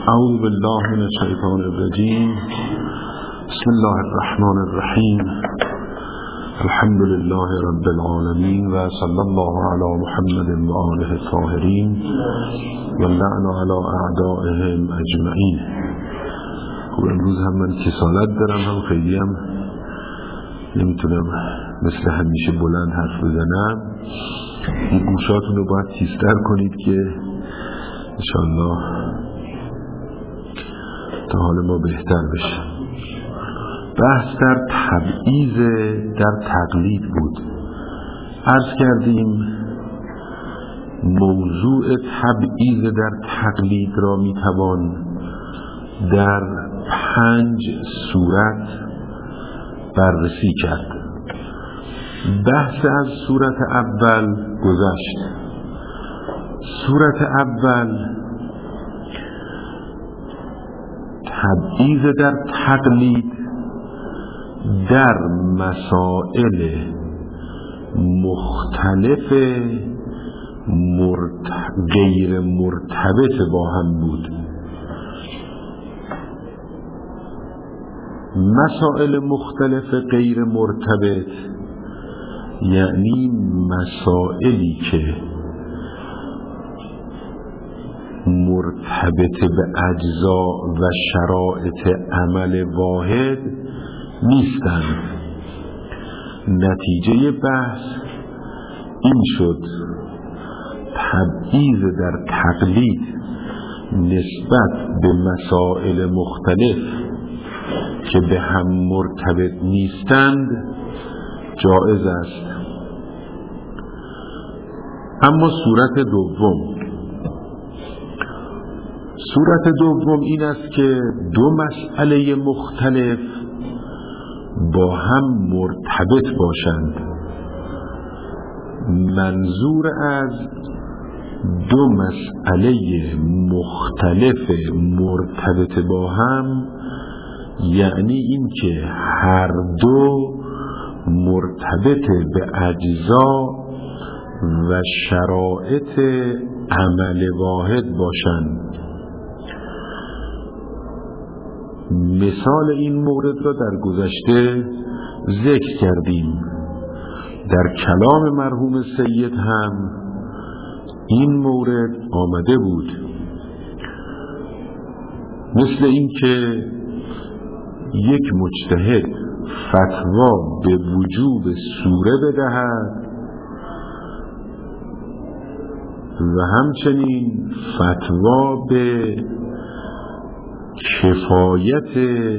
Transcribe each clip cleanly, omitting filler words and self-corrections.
اعوذ بالله من الشیطان الرجیم. بسم الله الرحمن الرحیم. الحمد لله رب العالمین و صلی الله علی محمد و آله الطاهرین و لعن علی اعدائهم اجمعین. خب امروز هم من کسالت دارم، هم خیلی هم نمیتونم مثل همیشه بلند حرف بزنم. این گوشاتون رو باید تیزتر کنید که انشاءالله تا حال ما بهتر بشه. بحث در تبعیض در تقلید بود. عرض کردیم موضوع تبعیض در تقلید را میتوان در 5 صورت بررسی کرد. بحث از صورت اول گذشت. صورت اول تبعیض در تقلید در مسائل مختلف غیر مرتبط با هم بود. مسائل مختلف غیر مرتبط یعنی مسائلی که مرتبط به اجزا و شرایط عمل واحد نیستند. نتیجه بحث این شد تبعیض در تقلید نسبت به مسائل مختلف که به هم مرتبط نیستند جائز است. اما صورت دوم این است که دو مسئله مختلف با هم مرتبط باشند. منظور از دو مسئله مختلف مرتبط با هم یعنی این که هر دو مرتبط به اجزا و شرایط عمل واحد باشند. مثال این مورد را در گذشته ذکر کردیم. در کلام مرحوم سید هم این مورد آمده بود، مثل این که یک مجتهد فتوا به وجوب سوره بدهد و همچنین فتوا به کفایت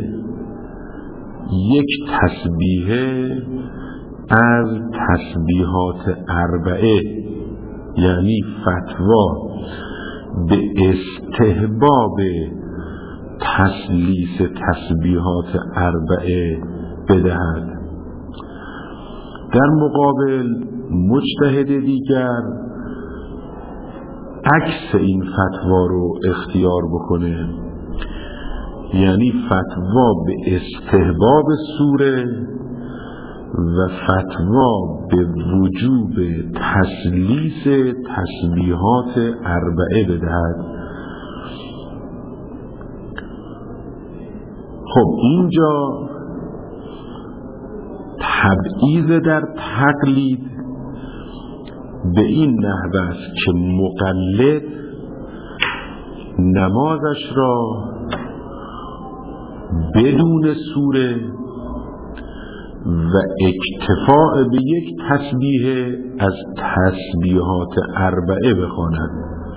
یک تسبیحه از تسبیحات اربعه، یعنی فتوا به استحباب تسلیس تسبیحات اربعه بدهد. در مقابل مجتهد دیگر عکس این فتوا رو اختیار بکنه، یعنی فتوا به استحباب سوره و فتوا به وجوب تسلیس تسبیحات اربعه بدهد. خب اینجا تبعیض در تقلید به این نحو است که مقلد نمازش را بدون سوره و اکتفاء به یک تسبیح از تسبیحات اربعه بخواند.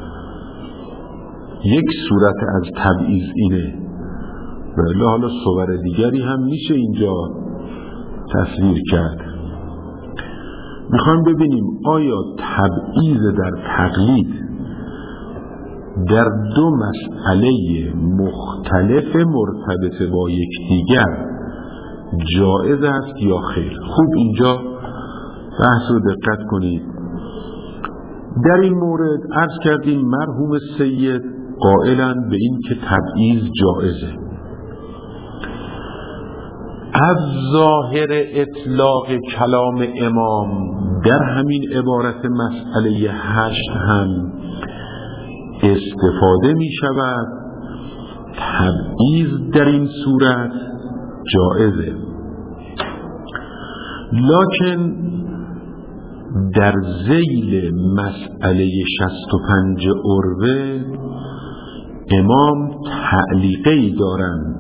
یک صورت از تبعیض اینه. بله، حالا صور دیگری هم میشه اینجا تصویر کرد. میخوام ببینیم آیا تبعیض در تقلید در دو مسئله مختلف مرتبط با یکدیگر جائز است یا خیر. خوب اینجا بحث رو دقت کنید. در این مورد عرض کردیم مرحوم سید قائلند به این که تبعیض جائزه. از ظاهر اطلاق کلام امام در همین عبارت مسئله 8 هم استفاده می شود تبعیض در این صورت جائزه، لکن در ذیل مسئله 65 عروه امام تعلیقی دارند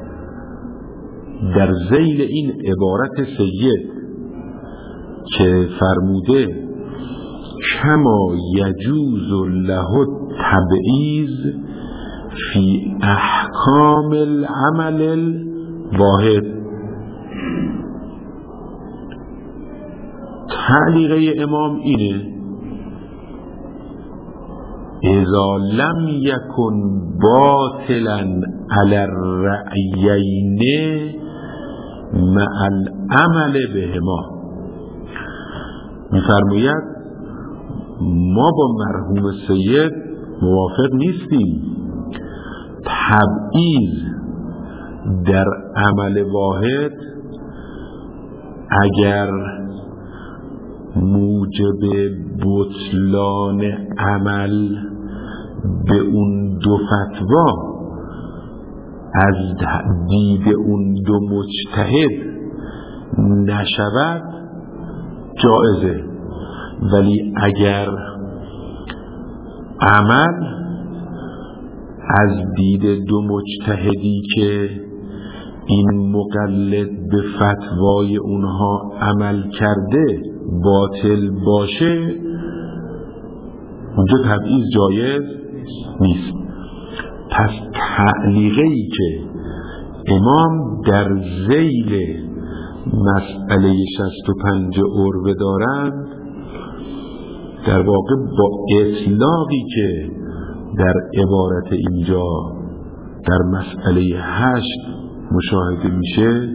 در ذیل این عبارت سید که فرموده کما یجوز له التبعیض فی احکام العمل الواحد. تعلیقه امام اینه اذا لم یکن باطلا علی الرأیین مع العمل بهما. میفرماید ما با مرحوم سید موافق نیستیم تبعیض در عمل واحد اگر موجب بطلان عمل به اون دو فتوا از دید اون دو مجتهد نشود جائزه، ولی اگر عمل از دید دو مجتهدی که این مقلد به فتوای اونها عمل کرده باطل باشه اونجا تبعیض جایز نیست. پس تعلیقی که امام در ذیل مسئله 65 عروه دارند در واقع با اطلاقی که در عبارت اینجا در مسئله 8 مشاهده میشه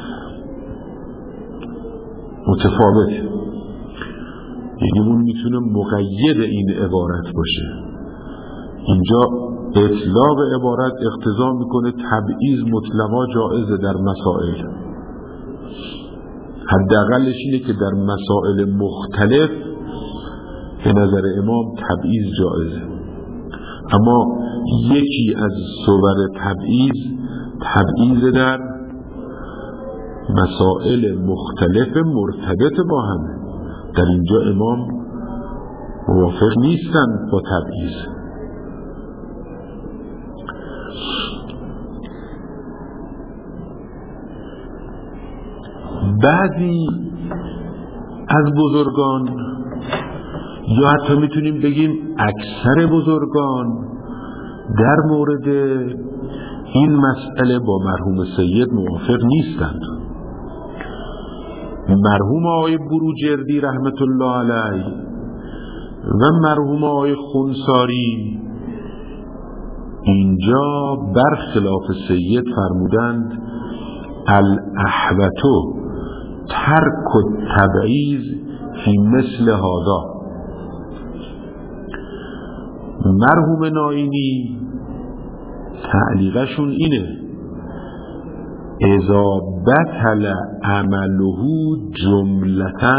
متفاوته، یعنی اون میتونه مقید این عبارت باشه. اینجا اطلاق عبارت اقتضا میکنه تبعیض مطلقا جائزه در مسائل، حداقلش اینه که در مسائل مختلف به نظر امام تبعیض جائزه. اما یکی از صور تبعیض در مسائل مختلف مرتبط با هم، در اینجا امام موافق نیستند با تبعیض. بعضی از بزرگان یا حتی میتونیم بگیم اکثر بزرگان در مورد این مسئله با مرحوم سید موافق نیستند. مرحوم آقای بروجردی رحمت الله علیه و مرحوم آقای خونساری اینجا برخلاف سید فرمودند الاحوطو ترک التبعیض فی مثل هذا. مرحوم نائینی تعلیقشون اینه اذا بطل عمله جملتاً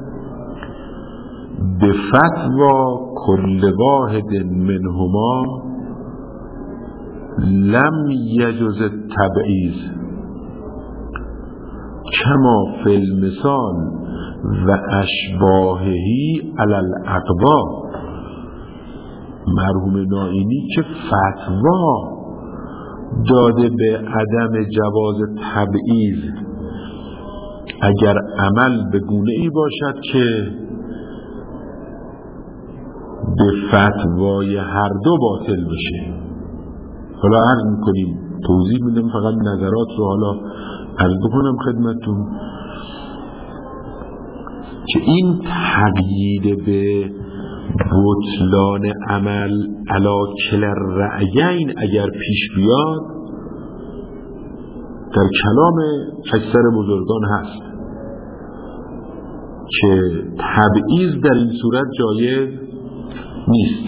بفتوى كل واحد منهما لم يجوز التبعیض كما في المثال و اشباهه علی الاقوا. مرحوم نائینی که فتوا داده به عدم جواز تبعیض اگر عمل به گونه‌ای باشد که به فتوای هر دو باطل بشه. حالا عرض میکنیم توضیح میدم، فقط نظرات رو حالا عرض بکنم خدمتتون که این تقیید به بطلان عمل علی کل الرأیین اگر پیش بیاد در کلام اکثر بزرگان هست که تبعیض در این صورت جایز نیست.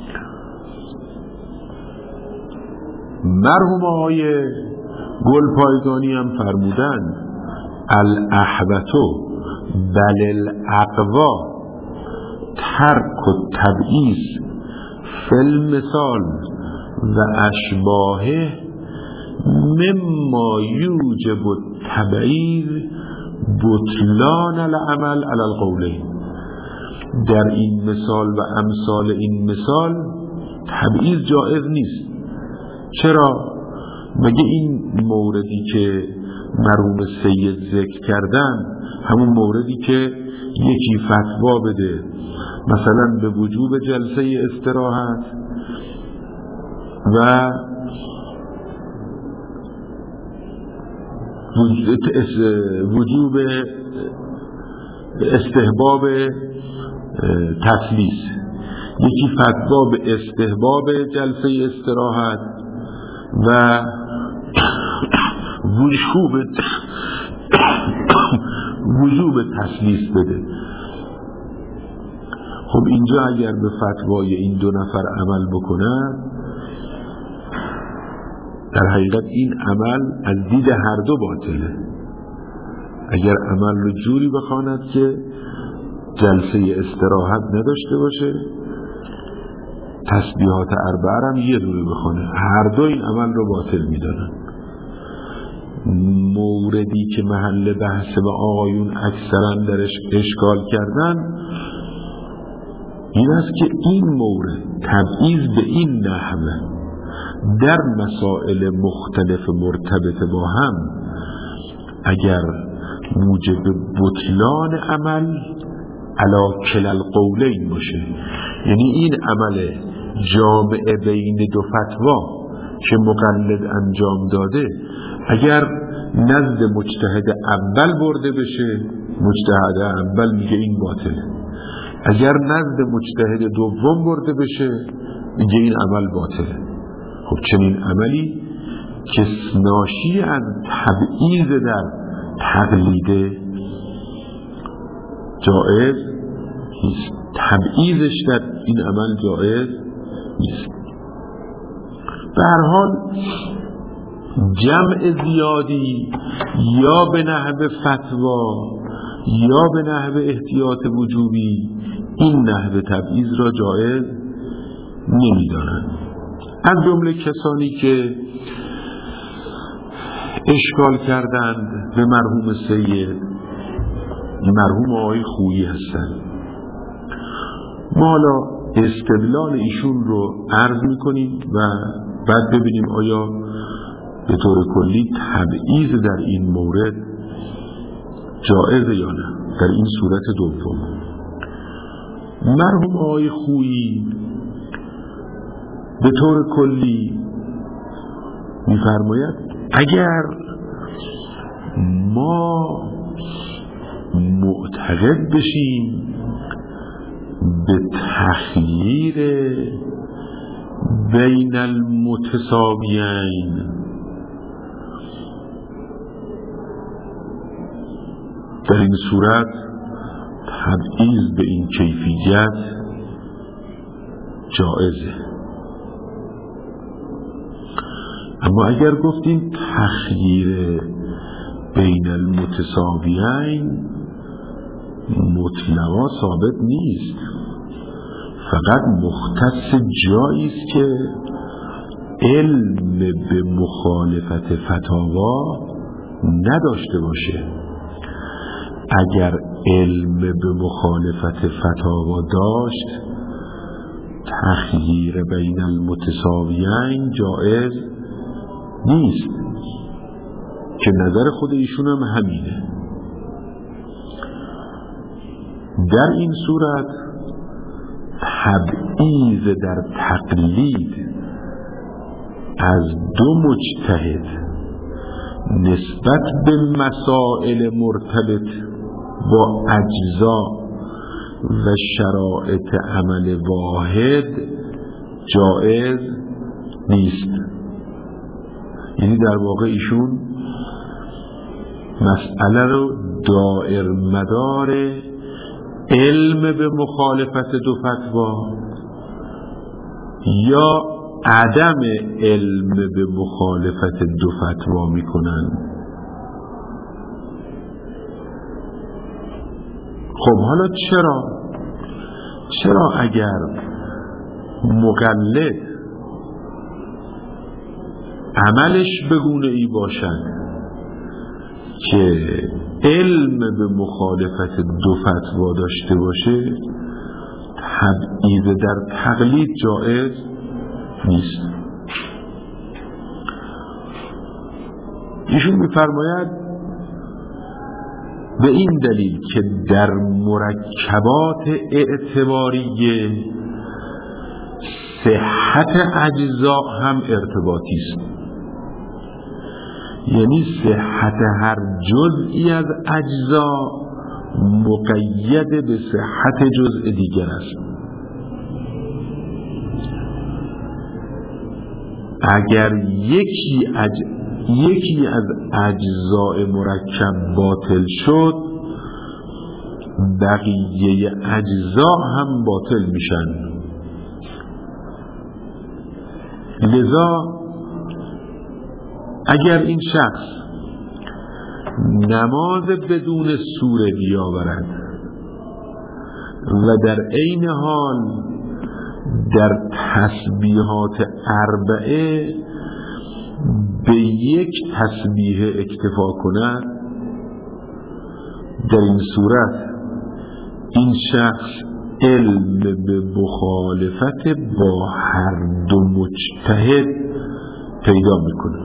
مرحوم آقای گلپایگانی هم فرمودند الاحوطو بل الاقوا ترک التبعیض فی المثال و اشباهه مما یوجب التبعیض بطلان العمل علی القولین. در این مثال و امثال این مثال تبعیض جایز نیست. چرا؟ مگه این موردی که مرحوم سید ذکر کردن همون موردی که یکی فتوا بده مثلا به وجوب جلسه استراحت و وجوب استحباب تسلیس، یکی فتوا به استحباب جلسه استراحت و وجوب تسلیس بده. خب اینجا اگر به فتوای این دو نفر عمل بکنن، در حقیقت این عمل از دید هر دو باطله. اگر عمل رو جوری بخواند که جلسه استراحت نداشته باشه، تسبیحات اربعه هم یه دوره بخونه، هر دو این عمل رو باطل میدانن. موردی که محل بحث و آقایون اکثرا درش اشکال کردن این است که این مورد تبعیض به این نحوه در مسائل مختلف مرتبط با هم اگر موجب بطلان عمل علی کلا القولین باشه، یعنی این عمل جامع بین دو فتوا که مقلد انجام داده اگر نزد مجتهد اول برده بشه، مجتهد اول میگه این باطله، اگر نزد مجتهد دوم برده بشه میگه این عمل باطله. خب چنین عملی که ناشی از تبعیض در تقلید جائز نیست، تبعیضش در این عمل جائز نیست. به هر حال جمع زیادی یا به نحو فتوا یا به نحو احتیاط وجوبی این نحو تبعیض را جائز نمی‌دانند. از جمله کسانی که اشکال کردند به مرحوم سید، مرحوم آقای خویی هستند. ما حالا استدلال ایشون رو عرض می‌کنیم و بعد ببینیم آیا به طور کلی تبعیض در این مورد جائز یا نه. در این صورت دوم مرحوم آقای خویی به طور کلی می‌فرماید اگر ما معتقد بشیم به تخییر بین المتساویین، در این صورت تبعیض به این کیفیت جائزه. اما اگر گفتیم تخییر بین المتساویین مطلقا ثابت نیست، فقط مختص جایی است که علم به مخالفت فتاوا نداشته باشه. اگر علم به مخالفت فتاوا داشت تخییر بین المتساویین جائز نیست، که نظر خود ایشون هم همینه. در این صورت تبعیض در تقلید از دو مجتهد نسبت به مسائل مرتبط با اجزا و شرایط عمل واحد جائز نیست. یعنی در واقع ایشون مسئله رو دائر مدار علم به مخالفت دو فتوا یا عدم علم به مخالفت دو فتوا میکنن. خب حالا چرا اگر مقلد عملش به گونه‌ای باشد که علم به مخالفت دو فتوا داشته باشه، تبعیض در تقلید جایز نیست. ایشون می‌فرماید به این دلیل که در مرکبات اعتباریه صحت اجزا هم ارتباطی است، یعنی صحت هر جزئی از اجزا مقید به صحت جزء دیگر است. اگر یکی از اجزای مرکب باطل شد، بقیه اجزا هم باطل میشن. لذا اگر این شخص نماز بدون سوره بیاورد و در عین حال در تسبیحات اربعه به یک تسبیح اکتفا کند، در این صورت این شخص علم به مخالفت با هر دو مجتهد پیدا میکنه،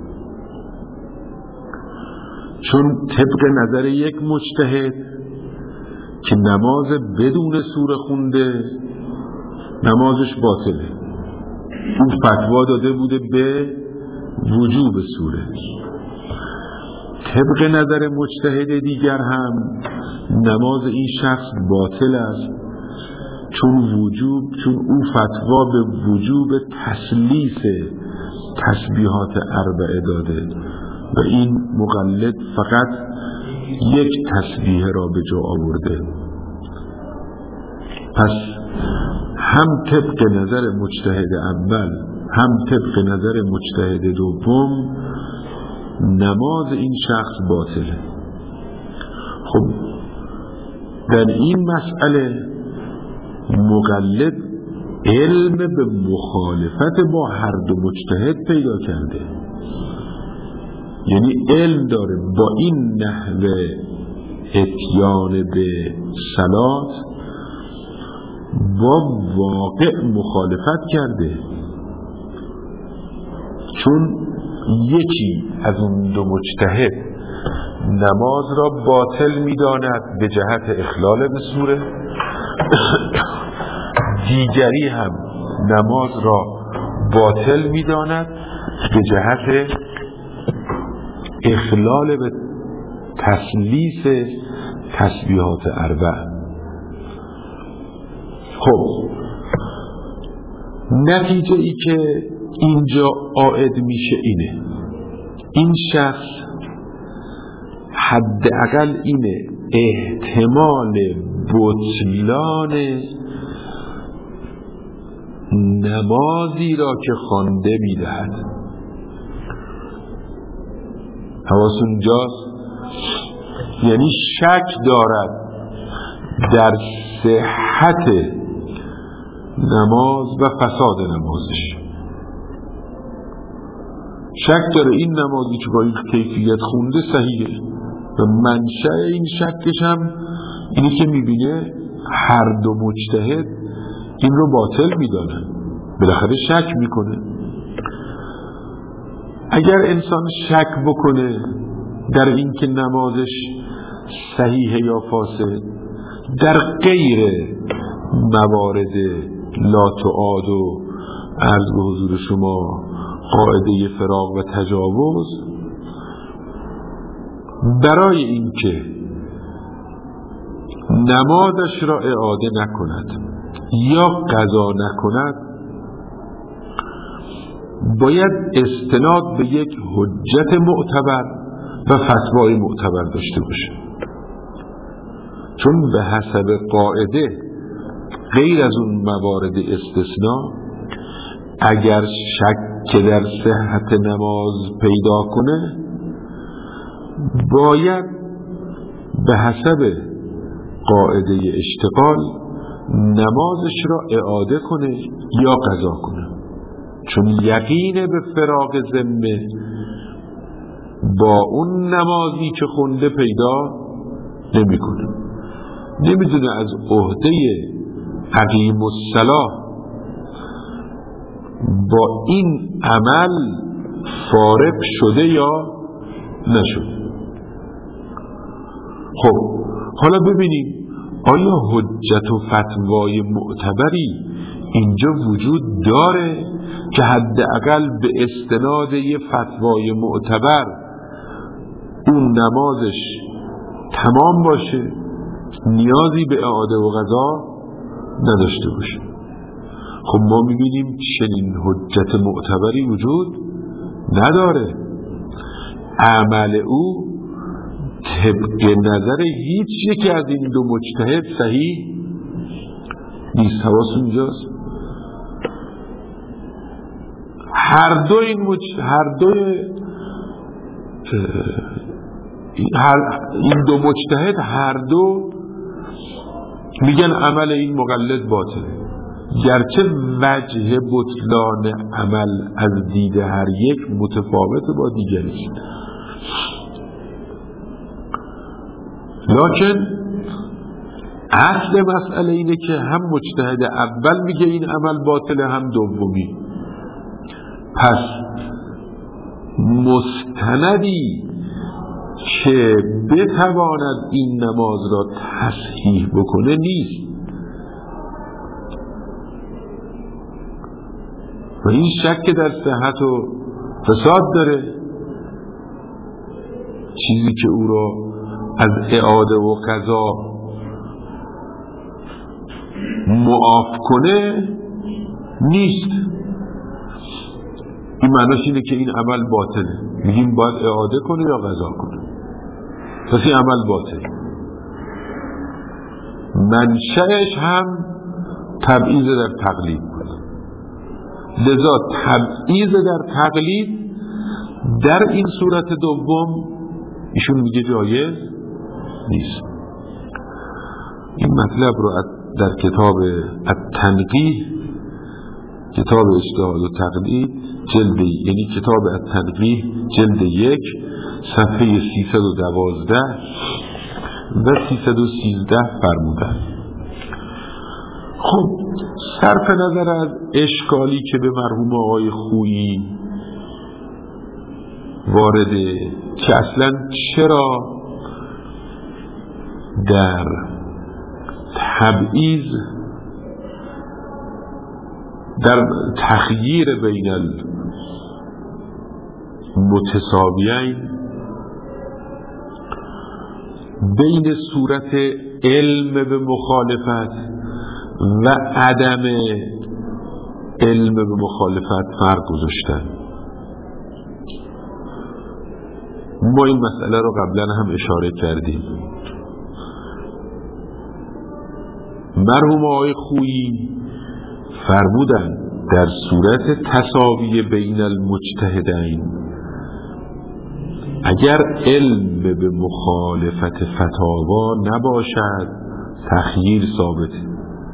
چون طبق نظر یک مجتهد که نماز بدون سوره خونده نمازش باطله، اون فتوا داده بوده به وجوب سوره. طبق نظر مجتهد دیگر هم نماز این شخص باطل است، چون او فتوا به وجوب تسلیس تسبیحات اربعه داده و این مقلد فقط یک تسبیح را به جا آورده. پس هم طبق نظر مجتهد اول هم طبق نظر مجتهد دوم نماز این شخص باطله. خب در این مسئله مقلد علم به مخالفت با هر دو مجتهد پیدا کرده، یعنی علم داره با این نحوه اتیان به صلات با واقع مخالفت کرده، چون یکی از اون دو مجتهد نماز را باطل می‌داند به جهت اخلال به سوره، دیگری هم نماز را باطل می‌داند به جهت اخلال به تسلیس تسبیحات اربع. خب نتیجه ای که اینجا عائد میشه اینه، این شخص حداقل اینه احتمال بطلان نمازی را که خوانده میدهد. حواستون جاست، یعنی شک دارد در صحت نماز و فساد نمازش، شک داره این نمازی که با این کیفیت خونده صحیحه و منشأ این شکش هم اینی که میبینه هر دو مجتهد این رو باطل میدانه، بالاخره شک میکنه. اگر انسان شک بکنه در این که نمازش صحیحه یا فاسد در غیر موارد لا تعاد و عرض به حضور شما قاعده فراق و تجاوز، برای اینکه نمازش را اعاده نکند یا قضا نکند باید استناد به یک حجت معتبر و فتوای معتبر داشته باشه، چون به حسب قاعده غیر از اون موارد استثناء اگر شک در صحت نماز پیدا کنه باید به حسب قاعده اشتغال نمازش را اعاده کنه یا قضا کنه. چون یقین به فراق ذمه با اون نمازی که خونده پیدا نمیکنه. نمیدونه از عهده اقیم الصلاة با این عمل فارغ شده یا نشده. خب حالا ببینیم آیا حجت و فتوای معتبری اینجا وجود داره که حداقل به استناد یه فتوای معتبر اون نمازش تمام باشه، نیازی به اعاده و قضا نداشته باشه؟ خب ما میبینیم چنین حجت معتبری وجود نداره. عمل او طبق نظر هیچ یکی از این دو مجتهد صحیح نیست. حواس اونجاست. هر دو مجتهد هر دو میگن عمل این مقلد باطله، گرچه وجه بطلان عمل از دید هر یک متفاوت با دیگری، لکن اصل مسئله اینه که هم مجتهد اول میگه این عمل باطله، هم دومی. پس مستندی که بتواند این نماز را تصحیح بکنه نیست و این شک در صحت و فساد داره. چیزی که او را از اعاده و قضا معاف کنه نیست. این معناش اینه که این عمل باطله، میگیم باید اعاده کنه یا قضا کنه، پس این عمل باطله. منشأش هم تبعیض در تقلید بود، لذا تبعیض در تقلید در این صورت دوم ایشون میگه جایز نیست. این مطلب رو در کتاب التنقیح، کتاب اجتهاد و تقلید جلد، یعنی کتاب التنقیح جلد 1 صفحه 312 و 313 فرمودن. خب صرف نظر از اشکالی که به مرحوم آقای خویی وارده که اصلا چرا در تبعیض، در تخییر بین المتساویین، بین صورت علم به مخالفت و عدم علم به مخالفت فرق گذاشتن. ما این مسئله رو قبلا هم اشاره کردیم. مرحوم آقای خویی فرمودن در صورت تساوی بین المجتهدین اگر علم به مخالفت فتاوا نباشد تخییر ثابته،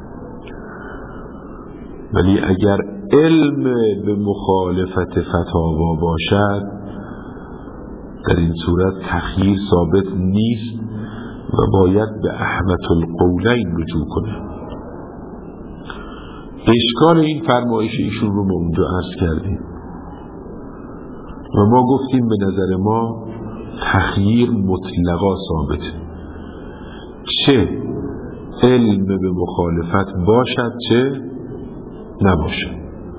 ولی اگر علم به مخالفت فتاوا باشد در این صورت تخییر ثابت نیست و باید به احمد القولین رجوع کنه. اشکال این فرمایش ایشون رو ما اونجا عرض کردیم و ما گفتیم به نظر ما تخییر مطلقا ثابته، چه علم به مخالفت باشد چه نباشد.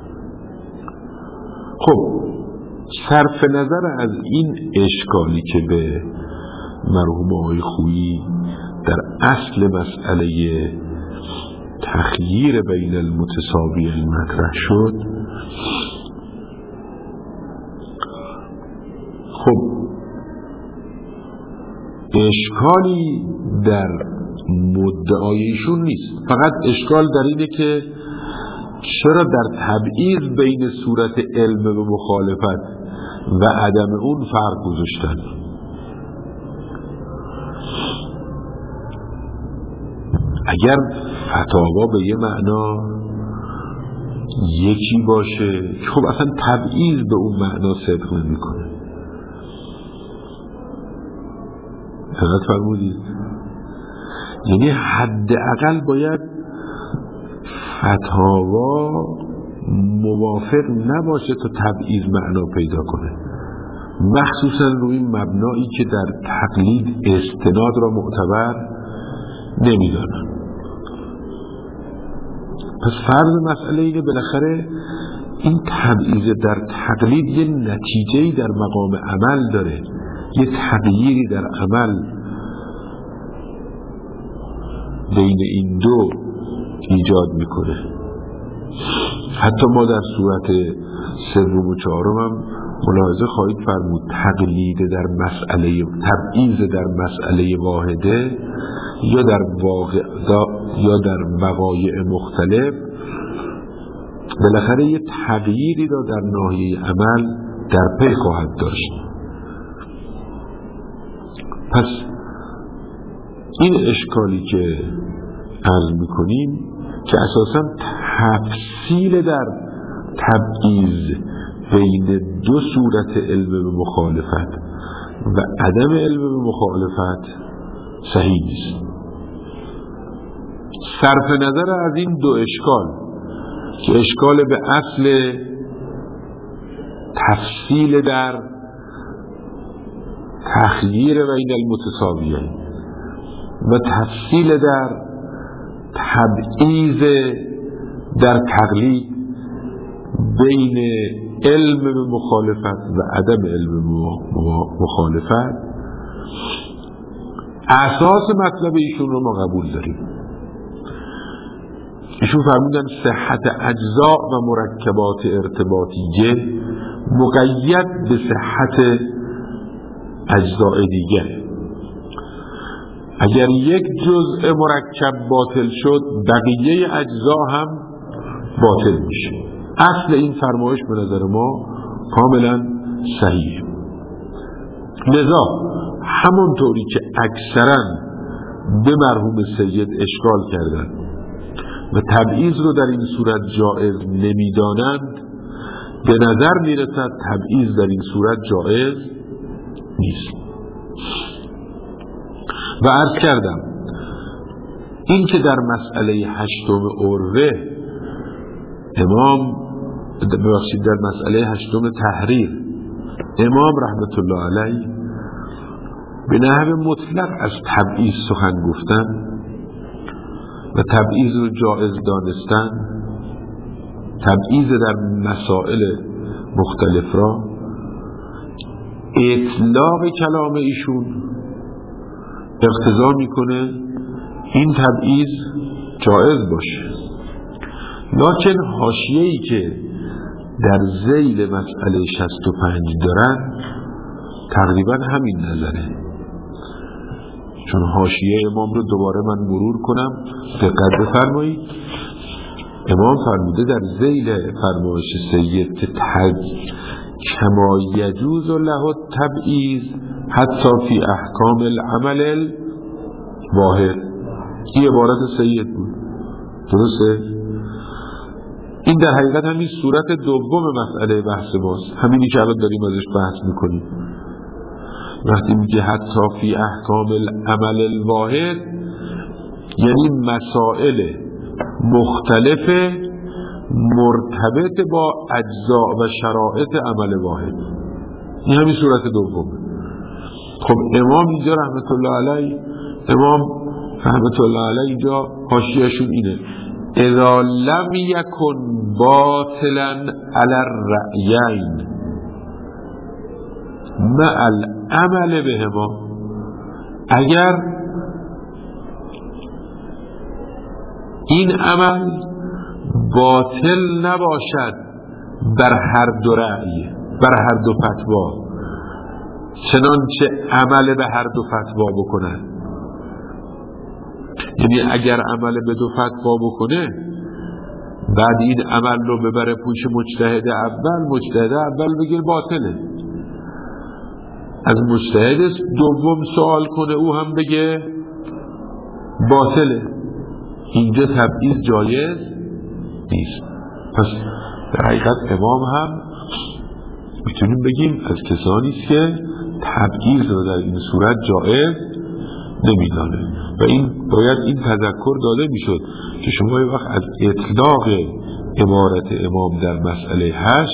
خب صرف نظر از این اشکالی که به مرحوم آقای خویی در اصل مسئله تخییر بین المتساویین مطرح شد، خب اشکالی در مدعایشون نیست، فقط اشکال در اینه که چرا در تبعیض بین صورت علم به مخالفت و عدم اون فرق گذاشتن. اگر فتاوا به یه معنا یکی باشه. خب اصلا تبعیض به اون معنا صدق نمیکنه. دقت فرمودید؟ یعنی حداقل باید فتاوا موافق نباشه تا تبعیض معنا پیدا کنه، مخصوصا روی این مبنایی که در تقلید استناد را معتبر نمیدانن. پس فرض مسئله اینه بالاخره این تبعیض در تقلید یه نتیجه‌ای در مقام عمل داره، یه تغییری در عمل بین این دو ایجاد میکنه. حتی ما در صورت سوم و چهارم هم ملاحظه خواهید فرمود تقلید در مسئله تبعیض در مسئله واحده یا در وقایع مختلف بالاخره یه تغییری را در ناحیه عمل در پی خواهد داشت. پس این اشکالی که عرض میکنیم که اساساً تفصیل در تبعیض بین دو صورت علم به مخالفت و عدم علم به مخالفت صحیح نیست. صرف نظر از این دو اشکال که اشکال به اصل تفصیل در تخییر بین المتساویین و تفصیل در تبعیض در تقلید بین علم به مخالفت و عدم علم به مخالفت، اساس مطلب ایشون رو ما قبول داریم. ایشون فرمودن صحت اجزاء و مرکبات ارتباطیه مقید به صحت اجزاء دیگه. اگر یک جزء مرکب باطل شد بقیه اجزا هم باطل میشه. اصل این فرمایش به نظر ما کاملا صحیحه. لذا همونطوری که اکثرا به مرحوم سید اشکال کردند و تبعیض رو در این صورت جائز نمیدانند، به نظر میرسد تبعیض در این صورت جائز نیست. و عرض کردم این که در مسئله هشتم عروه امام در مسئله هشتم تحریر امام رحمت الله علیه به نحو مطلق از تبعیض سخن گفتن و تبعیض رو جائز دانستن، تبعیض در مسائل مختلف را، اطلاق کلام ایشون اقتضا میکنه این تبعیض جائز باشه. لکن حاشیه‌ای که در ذیل مسئله 65 دارن تقریبا همین نظره. چون حاشیه امام رو دوباره من مرور کنم، دقت بفرمایید. امام فرموده در ذیل فرمایش سید که کما یجوز له التبعیض حتی فی احکام العمل الواحد. این عبارت سید بود، درسته؟ این در حقیقت همین صورت دوم مسئله بحث ماست، همینی که الان داریم ازش بحث میکنیم. وقتی میگه حتی فی احکام العمل الواحد یعنی مسائل مختلف مرتبط با اجزاء و شرایط عمل واحد. این همین صورت دومه. خب امام اینجا رحمت الله علیه، امام رحمت الله علیه اینجا حاشیه‌شون اینه: اذا لم یکن باطلا علی الرأیین مع العمل بهما. اگر این عمل باطل نباشد بر هر دو رأی، بر هر دو فتوا، چنانچه عمل به هر دو فتوا بکنن. یعنی اگر عمل به دو فتوا بکنه بعد این عمل رو ببره پوش مجتهد اول بگیر باطله، از مجتهد دوم سوال کنه او هم بگه باطله، اینجا تبعیض جایز نیست. پس در حقیقت امام هم میتونیم بگیم از کسانی است که تبعیض رو در این صورت جایز نمیدانه و این باید این تذکر داده میشد که شما یه وقت از اطلاق عبارت امام در مسئله 8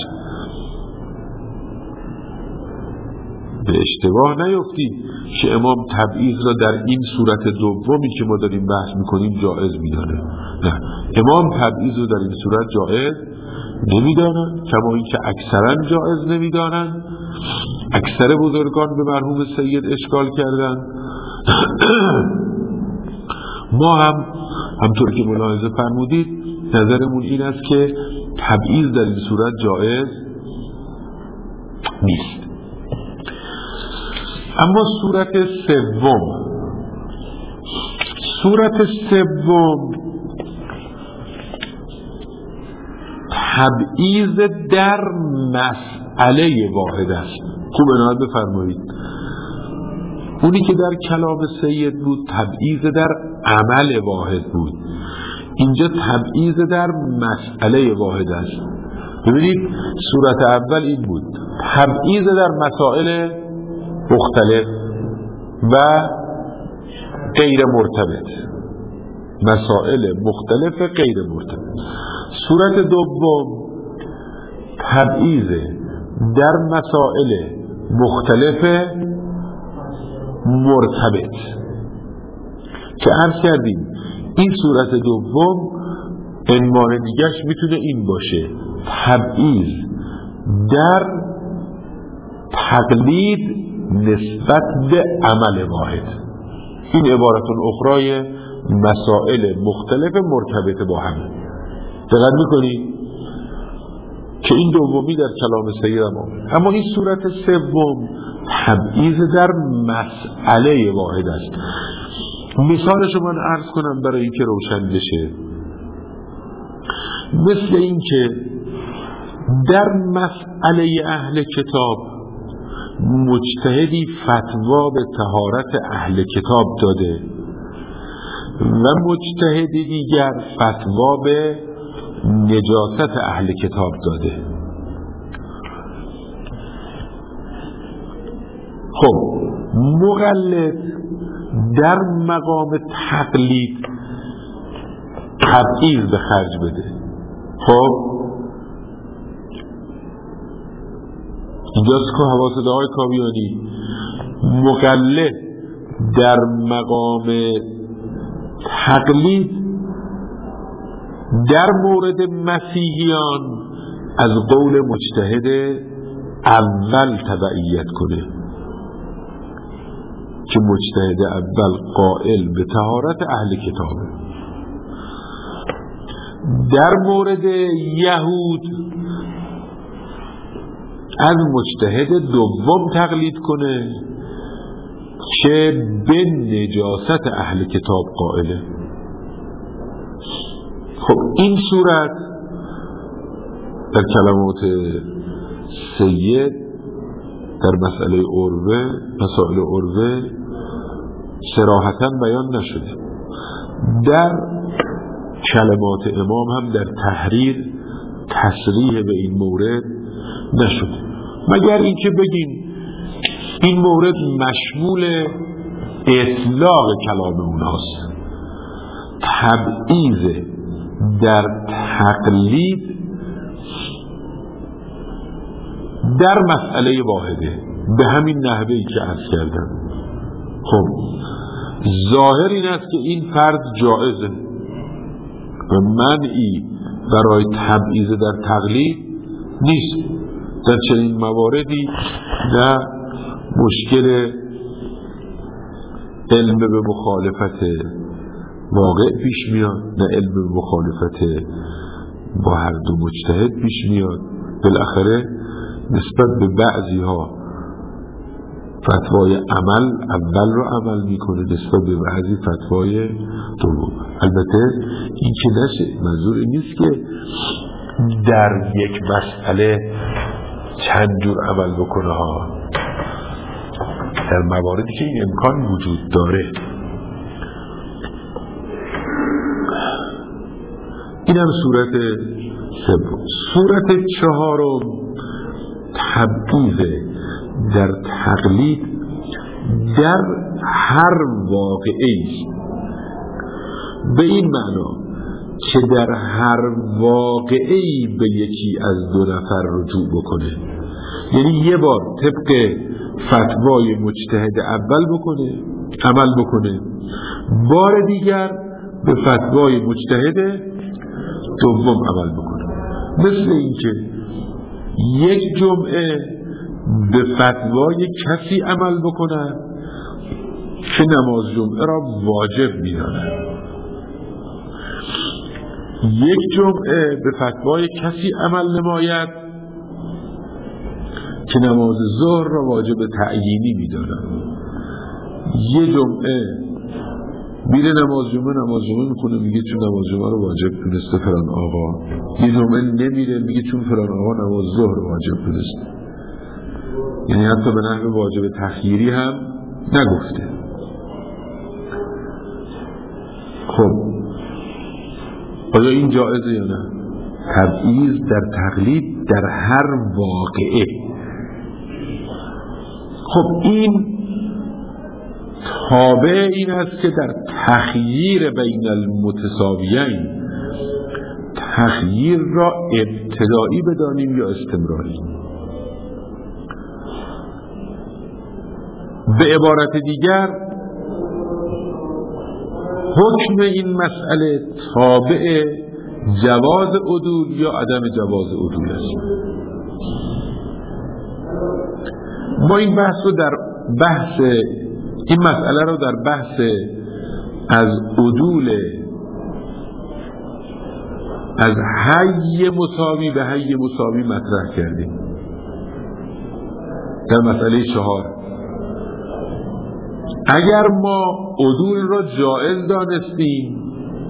به اشتباه نیفتید که امام تبعیض را در این صورت دومی که ما داریم بحث میکنیم جایز میدانه. نه، امام تبعیض رو در این صورت جایز نمیدانن، کما این که اکثرا جایز نمیدانن. اکثر بزرگان به مرحوم سید اشکال کردن. ما هم همطور که ملاحظه فرمودید نظرمون این است که تبعیض در این صورت جایز نیست. اما صورت سوم تبعیض در مسئله واحد است. خوب عنایت بفرمایید. اونی که در کلام سید بود تبعیض در عمل واحد بود، اینجا تبعیض در مسئله واحد است. ببینید صورت اول این بود تبعیض در مسائل مختلف و غیر مرتبط، مسائل مختلف غیر مرتبط. صورت دوم تبعیض در مسائل مختلف مرتبط که عرض کردیم این صورت دوم عنوان دیگرش میتونه این باشه تبعیض در تقلید نسبت به عمل واحد. این عبارتون اخرای مسائل مختلف مرتبط با هم. دقت میکنید که این دومی در کلام سید اما این صورت سوم تبعیض در مسئله واحد است. مثالش رو من عرض کنم برای اینکه روشن بشه. مثل این که در مسئله اهل کتاب مجتهدی فتوا به طهارت اهل کتاب داده و مجتهدی دیگر فتوا به نجاست اهل کتاب داده. خب مقلد در مقام تقلید تبعیض به خرج بده. خب اینجاست که حواست آقای کاویانی مقلد در مقام تقلید در مورد مسیحیان از قول مجتهد اول تبعیت کنه که مجتهد اول قائل به طهارت اهل کتابه. در مورد یهود از مجتهد دوم تقلید کنه که به نجاست اهل کتاب قائله. خب این صورت در کلمات سید در مسائل عروه صراحتاً بیان نشده. در کلمات امام هم در تحریر تصریح به این مورد نشده، مگر اینکه بگیم این مورد مشمول اطلاق کلام اوناست. تبعیض در تقلید در مسئله واحده به همین نحوهی که عرض کردم. خب ظاهر این است که این فرض جائزه و منعی برای تبعیض در تقلید نیست. در چنین مواردی نه مشکل علم به مخالفت واقع پیش میاد، نه علم به مخالفت با هر دو مجتهد پیش میاد. بالاخره نسبت به بعضی ها فتوای عمل اول رو عمل میکنه، نسبت به بعضی فتوای دوم. البته این که نشه، منظور این نیست که در یک مسئله چند جور عمل بکنه ها. در مواردی که این امکان وجود داره. این هم صورت صورت چهارم تبعیض در تقلید در هر واقعی، به این معنا که در هر واقعی به یکی از دو نفر رجوع بکنه، یعنی یه بار طبق فتوای مجتهد اول عمل بکنه، بار دیگر به فتوای مجتهد دوم عمل بکنه. مثل اینکه یک جمعه به فتوای کسی عمل بکنه که نماز جمعه را واجب می‌داند، یک جمعه به فتوای کسی عمل نماید که نماز ظهر را واجب تعیینی می‌داند. یه جمعه میره نماز جمعه میکنه، میگه چون نماز جمعه رو واجب دونسته فلان آقا. یه جمعه نمیره، میگه چون فلان آقا نماز ظهر رو واجب دونسته. یعنی حتی به نحو واجب تخییری هم نگفته. خب آیا این جایزه یا نه؟ تبعیض در تقلید در هر واقعه. خب این تابع این است که در تخییر بین المتساویین تخییر را ابتدایی بدانیم یا استمراری. به عبارت دیگر حکم این مسئله تابع جواز عدول یا عدم جواز عدول است. ما این مسئله رو در بحث از عدول از حی مساوی به حی مساوی مطرح کردیم در مسئله 4. اگر ما عدول را جائز دانستیم،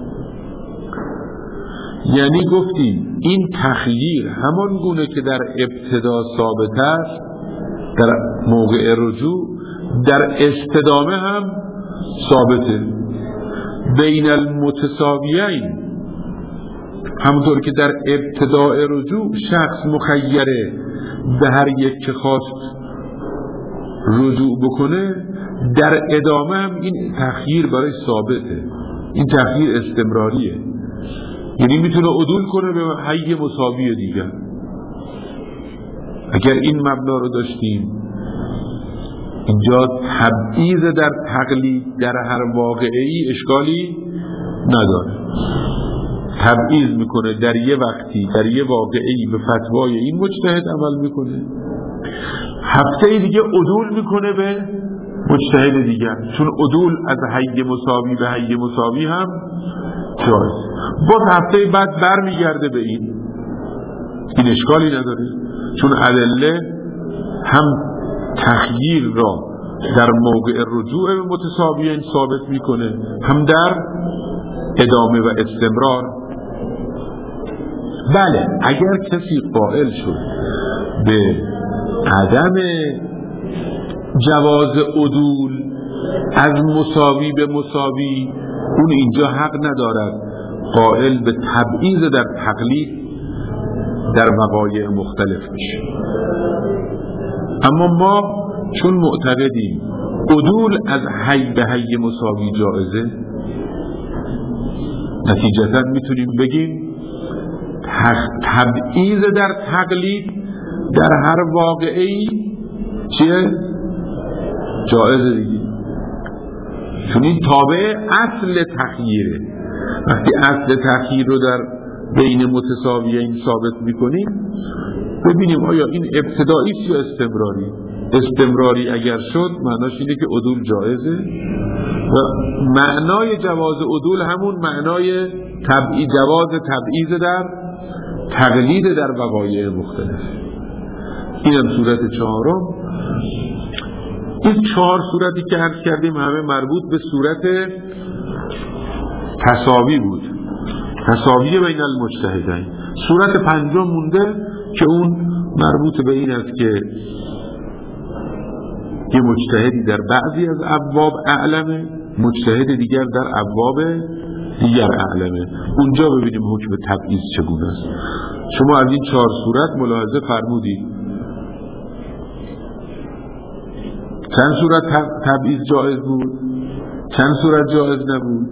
یعنی گفتیم این تخییر همان گونه که در ابتدا ثابت است در موقع رجوع، در استدامه هم ثابته بین المتساویین. همونطور که در ابتداء رجوع شخص مخیره به هر یک که خواست رجوع بکنه، در ادامه هم این تخییر برای ثابته. این تخییر استمراریه، یعنی میتونه عدول کنه به حی مساوی دیگر. اگر این مبنا رو داشتیم، اینجا تبعیض در تقلید در هر واقعی اشکالی نداره. تبعیض میکنه در یه وقتی در یه واقعی به فتوای این مجتهد عمل میکنه، هفته دیگه عدول میکنه به مجتهد دیگر، چون عدول از حی مساوی به حی مساوی هم جایز. باز هفته بعد برمیگرده به این اشکالی نداره، چون ادله هم تخییر را در موقع رجوع به متساویین ثابت میکنه، هم در ادامه و استمرار. بله، اگر کسی قائل شد به عدم جواز عدول از مساوی به مساوی، اون اینجا حق ندارد قائل به تبعیض در تقلید در وقایع مختلف میشه. اما ما چون معتقدیم عدول از حی به حی مساوی جائزه، نتیجتاً میتونیم بگیم تبعیض در تقلید در هر واقعی چیه؟ جائزه دیگه، چون این تابع اصل تخییره. وقتی اصل تخییر رو در بین متساویین ثابت میکنیم، ببینیم آیا این ابتدایی است یا استمراری. استمراری اگر شد معناش اینه که عدول جائزه و معنای جواز عدول همون معنای جواز تبعیض در تقلید در وقایع مختلف. اینم صورت 4. این 4 صورتی که عرض کردیم همه مربوط به صورت تساوی بود، تساوی بین المجتهدین. صورت 5 مونده که اون مربوط به این است که یه مجتهدی در بعضی از ابواب اعلمه، مجتهد دیگر در ابواب دیگر اعلمه. اونجا ببینیم حکم تبعیض چگونه است. شما از این 4 صورت ملاحظه فرمودید چند صورت تبعیض جایز بود، چند صورت جایز نبود.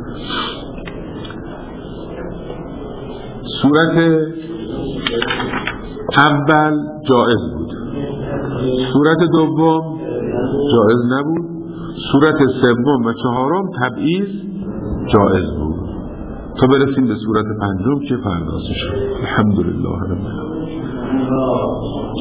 صورت اول جایز بود، صورت دوم جایز نبود، صورت سوم و چهارم تبعیض جایز بود، تا برسیم به صورت پنجم که فرداست شد. الحمدلله رب العالمین.